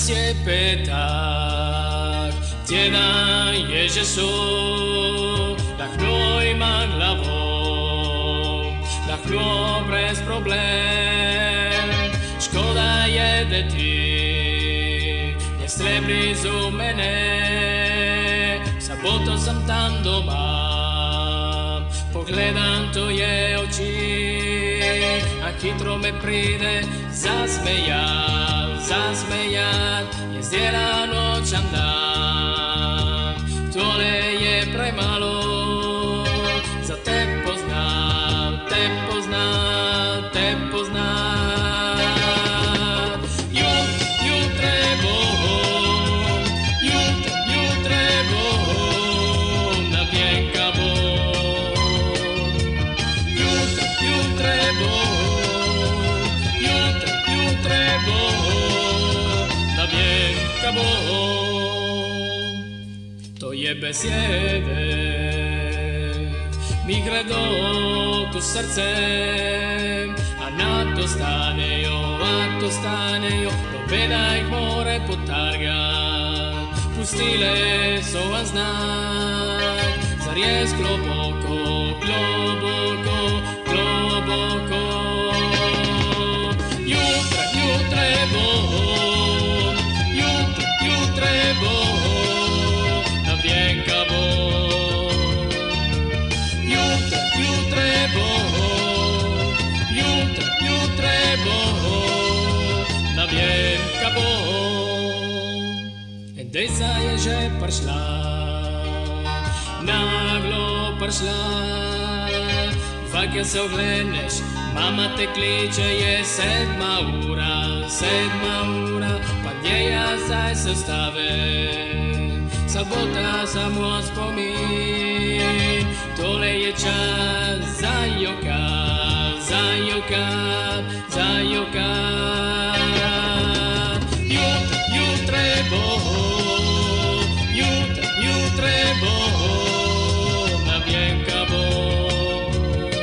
je petak, tjedan je že sú, dachnuj ma hlavou, dachnuj bez problém. Škoda je, da ti ne strebri zu mene, saboto sam tam doma, pogledam tvoje oči, a hitro me pride zasmejat, je zdjela noćan dan, tole je premalo, za te poznat, te poznat, te poznat. Jutre bom, jutre bom, na vjenka bom. Jutre bom, jutre bom, na vjenka bom. To je besjede, mi gredo tu srcem, a na to stanejo, nobena ih more potargat, pustile so vam znak, zar je globoko, globoko, globoko. Jutre bom, jutre bom, na vjenka bom. Jutre bom, jutre bom, na vjenka bom. Dejca je že prišla, naglo prišla, fakt je se ogledneš, mama te kliče, je 7 ura, pa gdje ja zdaj se stavim, sabota samo spomin, tole je čas za jokat, za jokat, za jokat. Jutre bom, jutre bom, na vjenka bom.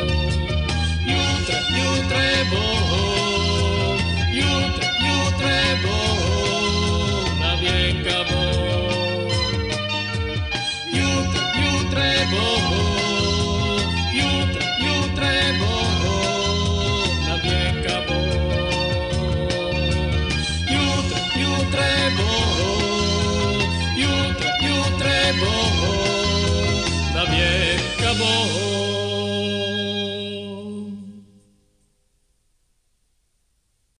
Jutre bom, jutre bom, na vjenka bom. Jutre bom, jutre bom, na vjenka bom. Jutre bom, jutre bom, na vjenka bom.